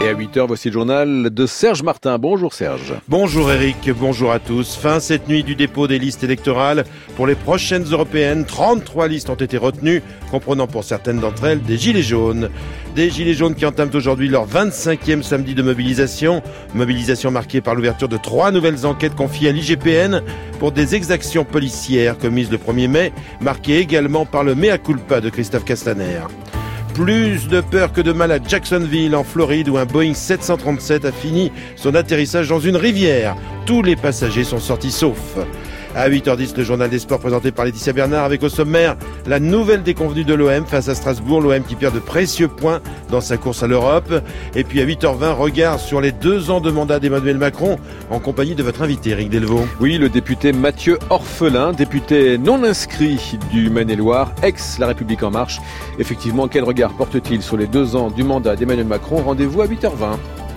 Et à 8h, voici le journal de Serge Martin. Bonjour Serge. Bonjour Eric, bonjour à tous. Fin cette nuit du dépôt des listes électorales. Pour les prochaines européennes, 33 listes ont été retenues, comprenant pour certaines d'entre elles des gilets jaunes. Des gilets jaunes qui entament aujourd'hui leur 25e samedi de mobilisation. Mobilisation marquée par l'ouverture de 3 nouvelles enquêtes confiées à l'IGPN pour des exactions policières commises le 1er mai, marquées également par le mea culpa de Christophe Castaner. Plus de peur que de mal à Jacksonville, en Floride, où un Boeing 737 a fini son atterrissage dans une rivière. Tous les passagers sont sortis saufs. À 8h10, le journal des sports présenté par Laetitia Bernard avec au sommaire la nouvelle déconvenue de l'OM face à Strasbourg. L'OM qui perd de précieux points dans sa course à l'Europe. Et puis à 8h20, regard sur les 2 ans de mandat d'Emmanuel Macron en compagnie de votre invité Eric Delvaux. Oui, le député Mathieu Orphelin, député non inscrit du Maine-et-Loire, ex-La République En Marche. Effectivement, quel regard porte-t-il sur les 2 ans du mandat d'Emmanuel Macron? Rendez-vous à 8h20.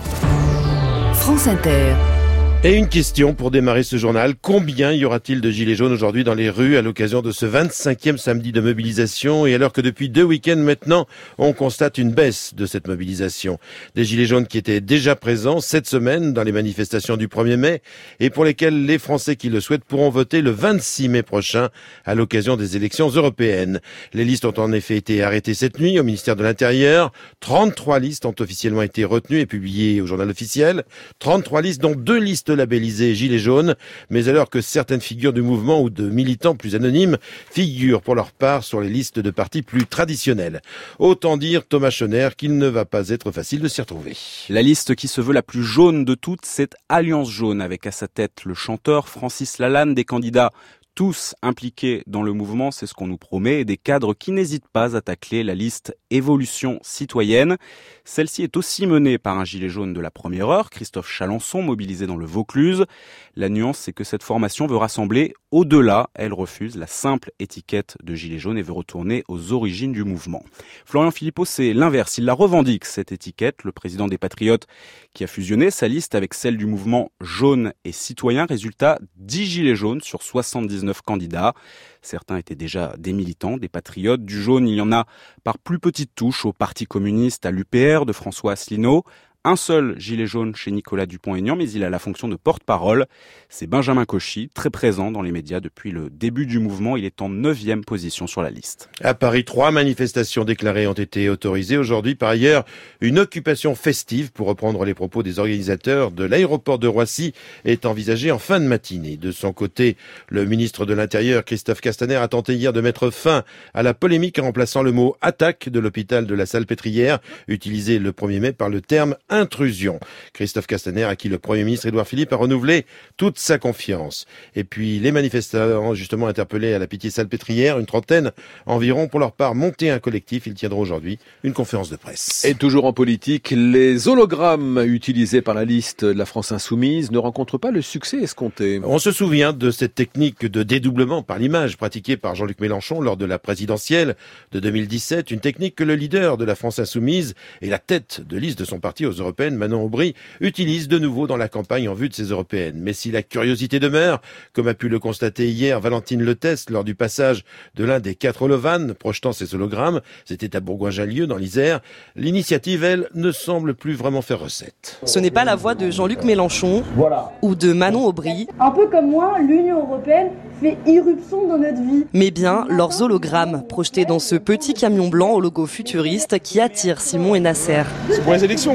France Inter. Et une question pour démarrer ce journal. Combien y aura-t-il de gilets jaunes aujourd'hui dans les rues à l'occasion de ce 25e samedi de mobilisation, et alors que depuis 2 week-ends maintenant, on constate une baisse de cette mobilisation? Des gilets jaunes qui étaient déjà présents cette semaine dans les manifestations du 1er mai et pour lesquels les Français qui le souhaitent pourront voter le 26 mai prochain à l'occasion des élections européennes. Les listes ont en effet été arrêtées cette nuit au ministère de l'Intérieur. 33 listes ont officiellement été retenues et publiées au journal officiel. 33 listes dont 2 listes labellisés gilets jaunes, mais alors que certaines figures du mouvement ou de militants plus anonymes figurent pour leur part sur les listes de partis plus traditionnels. Autant dire, Thomas Schoner, qu'il ne va pas être facile de s'y retrouver. La liste qui se veut la plus jaune de toutes, c'est Alliance Jaune, avec à sa tête le chanteur Francis Lalanne, des candidats tous impliqués dans le mouvement, c'est ce qu'on nous promet, et des cadres qui n'hésitent pas à tacler la liste Évolution Citoyenne. Celle-ci est aussi menée par un gilet jaune de la première heure, Christophe Chalençon, mobilisé dans le Vaucluse. La nuance, c'est que cette formation veut rassembler au-delà. Elle refuse la simple étiquette de gilet jaune et veut retourner aux origines du mouvement. Florian Philippot, c'est l'inverse. Il la revendique, cette étiquette. Le président des Patriotes qui a fusionné sa liste avec celle du mouvement jaune et citoyen. Résultat, 10 gilets jaunes sur 79 candidats. Certains étaient déjà des militants, des patriotes. Du jaune, il y en a par plus petite touche au Parti communiste, à l'UPR de François Asselineau. Un seul gilet jaune chez Nicolas Dupont-Aignan, mais il a la fonction de porte-parole. C'est Benjamin Cauchy, très présent dans les médias depuis le début du mouvement. Il est en 9e position sur la liste. À Paris, 3 manifestations déclarées ont été autorisées aujourd'hui. Par ailleurs, une occupation festive, pour reprendre les propos des organisateurs de l'aéroport de Roissy, est envisagée en fin de matinée. De son côté, le ministre de l'Intérieur, Christophe Castaner, a tenté hier de mettre fin à la polémique en remplaçant le mot « attaque » de l'hôpital de la Salpêtrière, utilisé le 1er mai par le terme intrusion. Christophe Castaner, à qui le Premier ministre Édouard Philippe a renouvelé toute sa confiance. Et puis les manifestants justement interpellés à la Pitié-Salpêtrière, une trentaine environ, pour leur part monté un collectif. Ils tiendront aujourd'hui une conférence de presse. Et toujours en politique, les hologrammes utilisés par la liste de la France Insoumise ne rencontrent pas le succès escompté. On se souvient de cette technique de dédoublement par l'image pratiquée par Jean-Luc Mélenchon lors de la présidentielle de 2017, une technique que le leader de la France Insoumise et la tête de liste de son parti aux européennes, Manon Aubry, utilise de nouveau dans la campagne en vue de ces européennes. Mais si la curiosité demeure, comme a pu le constater hier Valentine Leteste lors du passage de l'un des 4 holovannes projetant ces hologrammes, c'était à Bourgoin-Jallieu dans l'Isère, l'initiative, elle, ne semble plus vraiment faire recette. Ce n'est pas la voix de Jean-Luc Mélenchon ou de Manon Aubry. Un peu comme moi, l'Union européenne fait irruption dans notre vie. Mais bien leurs hologrammes, projetés dans ce petit camion blanc au logo futuriste qui attire Simon et Nasser. C'est pour les élections.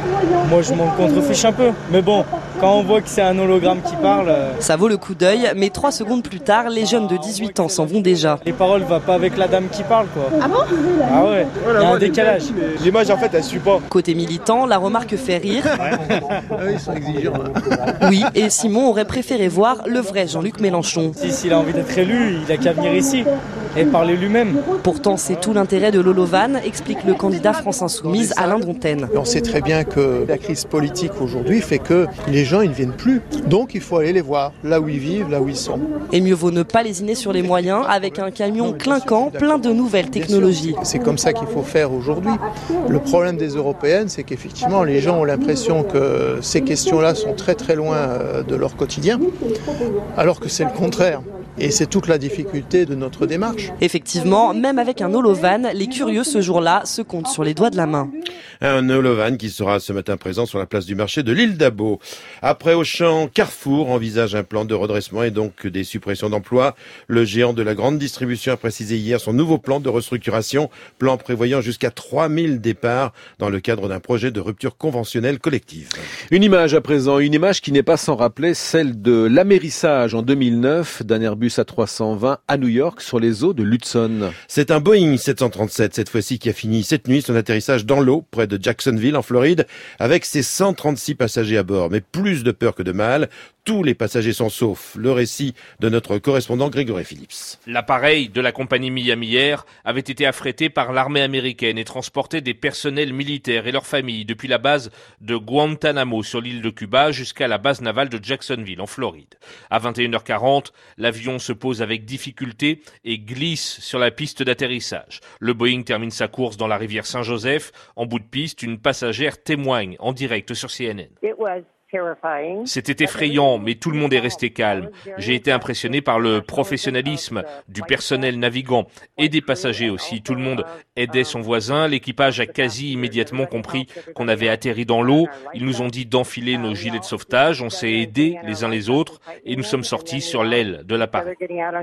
Moi je m'en contrefiche un peu, mais bon, quand on voit que c'est un hologramme qui parle... Ça vaut le coup d'œil, mais 3 secondes plus tard, les jeunes de 18 ans s'en vont déjà. Les paroles ne vont pas avec la dame qui parle, quoi. Ah bon? Ah ouais, il y a un décalage. L'image en fait elle suit pas. Côté militant, la remarque fait rire. Ils sont exigeants. Oui, et Simon aurait préféré voir le vrai Jean-Luc Mélenchon. S'il a envie d'être élu, il a qu'à venir ici et parler lui-même. Pourtant, c'est tout l'intérêt de l'Holovan, explique le candidat France Insoumise Alain Dontaine. On sait très bien que la crise politique aujourd'hui fait que les gens ils ne viennent plus. Donc il faut aller les voir, là où ils vivent, là où ils sont. Et mieux vaut ne pas lésiner sur les moyens avec un camion clinquant plein de nouvelles technologies. C'est comme ça qu'il faut faire aujourd'hui. Le problème des européennes, c'est qu'effectivement les gens ont l'impression que ces questions-là sont très très loin de leur quotidien, alors que c'est le contraire. Et c'est toute la difficulté de notre démarche. Effectivement, même avec un holovan, les curieux ce jour-là se comptent sur les doigts de la main. Un holovan qui sera ce matin présent sur la place du marché de l'île d'Abo. Après Auchan, Carrefour envisage un plan de redressement et donc des suppressions d'emplois. Le géant de la grande distribution a précisé hier son nouveau plan de restructuration, plan prévoyant jusqu'à 3000 départs dans le cadre d'un projet de rupture conventionnelle collective. Une image à présent, une image qui n'est pas sans rappeler celle de l'amérissage en 2009 d'un Airbus A320 à New York sur les eaux de l'Hudson. C'est un Boeing 737 cette fois-ci qui a fini cette nuit son atterrissage dans l'eau près de Jacksonville en Floride avec ses 136 passagers à bord. Mais plus de peur que de mal, tous les passagers sont saufs. Le récit de notre correspondant Grégory Phillips. L'appareil de la compagnie Miami Air avait été affrété par l'armée américaine et transportait des personnels militaires et leurs familles depuis la base de Guantanamo sur l'île de Cuba jusqu'à la base navale de Jacksonville en Floride. À 21h40, l'avion se pose avec difficulté et glisse sur la piste d'atterrissage. Le Boeing termine sa course dans la rivière Saint-Joseph. En bout de piste, une passagère témoigne en direct sur CNN. C'était effrayant, mais tout le monde est resté calme. J'ai été impressionné par le professionnalisme du personnel navigant et des passagers aussi. Tout le monde aidait son voisin. L'équipage a quasi immédiatement compris qu'on avait atterri dans l'eau. Ils nous ont dit d'enfiler nos gilets de sauvetage. On s'est aidés les uns les autres et nous sommes sortis sur l'aile de l'appareil.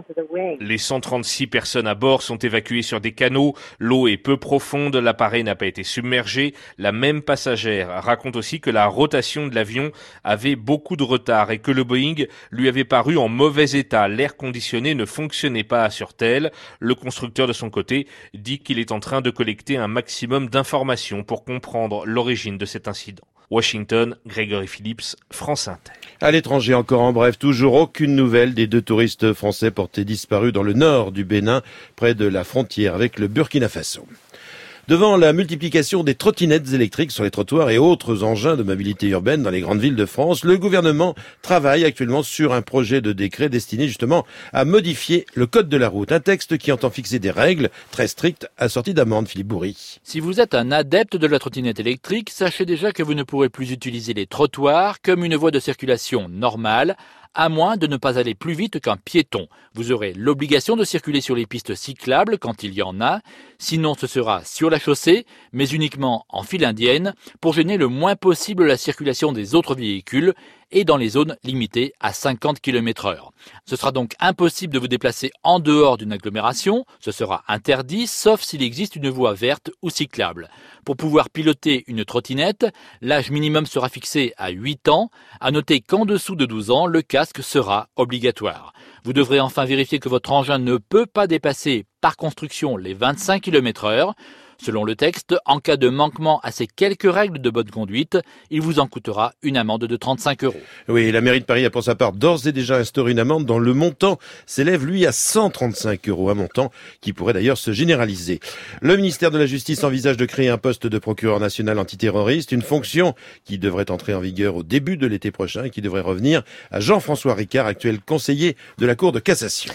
Les 136 personnes à bord sont évacuées sur des canaux. L'eau est peu profonde. L'appareil n'a pas été submergé. La même passagère raconte aussi que la rotation de l'avion avait beaucoup de retard et que le Boeing lui avait paru en mauvais état. L'air conditionné ne fonctionnait pas à Surtel. Le constructeur de son côté dit qu'il est en train de collecter un maximum d'informations pour comprendre l'origine de cet incident. Washington, Grégory Phillips, France Inter. À l'étranger encore en bref, toujours aucune nouvelle des 2 touristes français portés disparus dans le nord du Bénin, près de la frontière avec le Burkina Faso. Devant la multiplication des trottinettes électriques sur les trottoirs et autres engins de mobilité urbaine dans les grandes villes de France, le gouvernement travaille actuellement sur un projet de décret destiné justement à modifier le code de la route. Un texte qui entend fixer des règles très strictes assorties d'amendes. Philippe Bourri. Si vous êtes un adepte de la trottinette électrique, sachez déjà que vous ne pourrez plus utiliser les trottoirs comme une voie de circulation normale, à moins de ne pas aller plus vite qu'un piéton. Vous aurez l'obligation de circuler sur les pistes cyclables quand il y en a, sinon ce sera sur la chaussée, mais uniquement en file indienne, pour gêner le moins possible la circulation des autres véhicules et dans les zones limitées à 50 km/h. Ce sera donc impossible de vous déplacer en dehors d'une agglomération, ce sera interdit sauf s'il existe une voie verte ou cyclable. Pour pouvoir piloter une trottinette, l'âge minimum sera fixé à 8 ans. À noter qu'en dessous de 12 ans, le casque sera obligatoire. Vous devrez enfin vérifier que votre engin ne peut pas dépasser par construction les 25 km/h. Selon le texte, en cas de manquement à ces quelques règles de bonne conduite, il vous en coûtera une amende de 35 €. Oui, la mairie de Paris a pour sa part d'ores et déjà instauré une amende dont le montant s'élève lui à 135 €, un montant qui pourrait d'ailleurs se généraliser. Le ministère de la Justice envisage de créer un poste de procureur national antiterroriste, une fonction qui devrait entrer en vigueur au début de l'été prochain et qui devrait revenir à Jean-François Ricard, actuel conseiller de la Cour de cassation.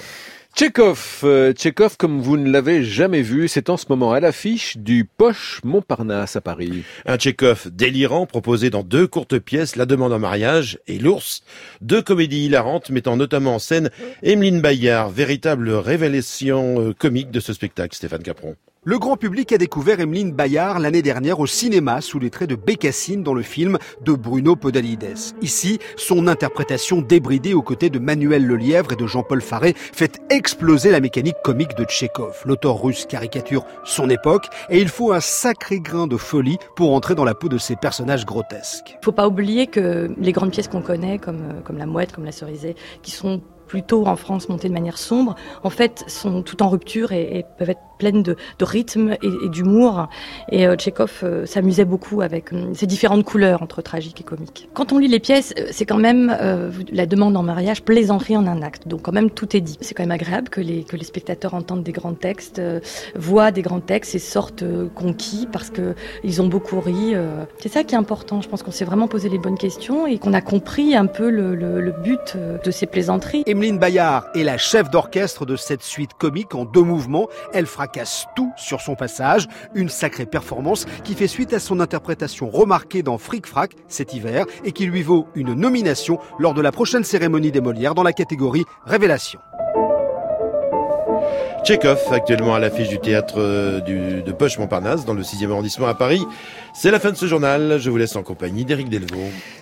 Tchekhov, comme vous ne l'avez jamais vu, c'est en ce moment à l'affiche du Poche Montparnasse à Paris. Un Tchekhov délirant proposé dans 2 courtes pièces, La demande en mariage et L'ours. 2 comédies hilarantes mettant notamment en scène Emeline Bayard, véritable révélation comique de ce spectacle, Stéphane Capron. Le grand public a découvert Emeline Bayard l'année dernière au cinéma sous les traits de Bécassine dans le film de Bruno Podalides. Ici, son interprétation débridée aux côtés de Manuel Lelièvre et de Jean-Paul Faré fait exploser la mécanique comique de Tchekhov. L'auteur russe caricature son époque et il faut un sacré grain de folie pour entrer dans la peau de ces personnages grotesques. Il ne faut pas oublier que les grandes pièces qu'on connaît, comme La Mouette, comme La Cerisée, qui sont plutôt en France montées de manière sombre, en fait sont tout en rupture et peuvent être pleines de rythme et d'humour. Et Tchekhov s'amusait beaucoup avec ces différentes couleurs entre tragique et comique. Quand on lit les pièces, c'est quand même la demande en mariage, plaisanterie en un acte. Donc quand même tout est dit. C'est quand même agréable que les spectateurs entendent des grands textes, voient des grands textes et sortent conquis parce que ils ont beaucoup ri. C'est ça qui est important. Je pense qu'on s'est vraiment posé les bonnes questions et qu'on a compris un peu le but de ces plaisanteries. Emeline Bayard est la chef d'orchestre de cette suite comique en 2 mouvements. Elle fracasse tout sur son passage. Une sacrée performance qui fait suite à son interprétation remarquée dans Fric Frac cet hiver et qui lui vaut une nomination lors de la prochaine cérémonie des Molières dans la catégorie Révélation. Tchekhov, actuellement à l'affiche du théâtre de Poche Montparnasse, dans le 6e arrondissement à Paris. C'est la fin de ce journal. Je vous laisse en compagnie d'Éric Delvaux.